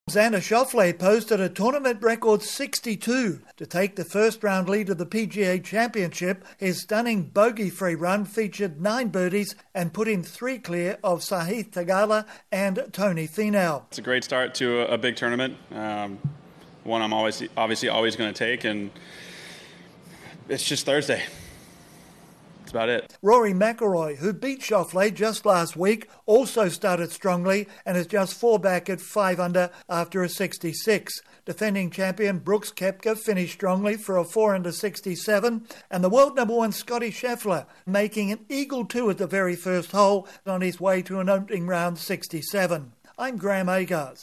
Xander Schauffele posted a tournament record 62 to take the first round lead of the PGA Championship. His stunning bogey-free run featured 9 birdies and put him 3 clear of Sahith Theegala and Tony Finau. It's a great start to a big tournament, one I'm obviously always going to take, and it's just Thursday. That's about it. Rory McIlroy, who beat Schauffele just last week, also started strongly and is just 4 back at 5 under after a 66. Defending champion Brooks Koepka finished strongly for a 4 under 67, and the world number 1 Scottie Scheffler making an eagle 2 at the very first hole on his way to an opening round 67. I'm Graham Agars.